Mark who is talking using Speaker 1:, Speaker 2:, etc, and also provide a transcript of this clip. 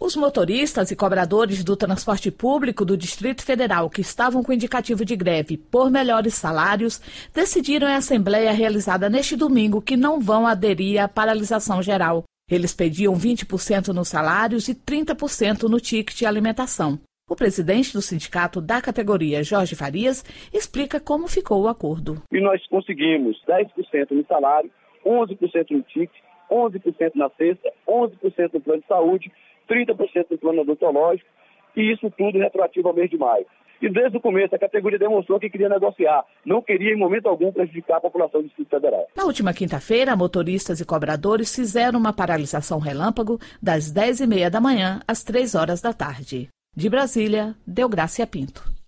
Speaker 1: Os motoristas e cobradores do transporte público do Distrito Federal que estavam com indicativo de greve por melhores salários decidiram em assembleia realizada neste domingo que não vão aderir à paralisação geral. Eles pediam 20% nos salários e 30% no ticket de alimentação. O presidente do sindicato da categoria, Jorge Farias, explica como ficou o acordo.
Speaker 2: E nós conseguimos 10% no salário, 11% no ticket, 11% na cesta, 11% no plano de saúde, 30% no plano odontológico, e isso tudo retroativo ao mês de maio. E desde o começo a categoria demonstrou que queria negociar, não queria em momento algum prejudicar a população do Distrito Federal.
Speaker 1: Na última quinta-feira, motoristas e cobradores fizeram uma paralisação relâmpago das 10h30 da manhã às 3 horas da tarde. De Brasília, Deográcia Pinto.